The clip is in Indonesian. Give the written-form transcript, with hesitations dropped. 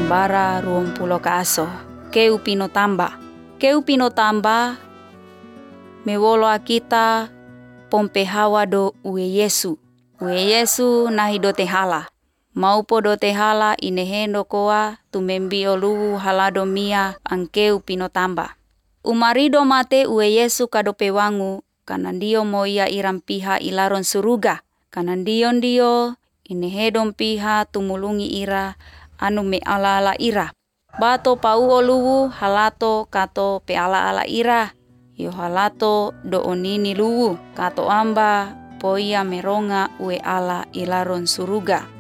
bara 20 kaaso. Keu pino tamba mewolo akita pompe hawa do ue Yesu. Ue Yesu nahi do tehala. Maupo do tehala inehendo koa tumembio luwu halado mia angkeu pino tamba. Umarido mate ue Yesu kadope wangu kanandio mo ia iram piha ilaron suruga. Kanandion dio inehedon piha tumulungi ira anu me ala-ala ira. Bato pauo luwu halato kato pe ala-ala ira. Yo halato do onini luwu kato amba poia meronga ue ala ilaron suruga.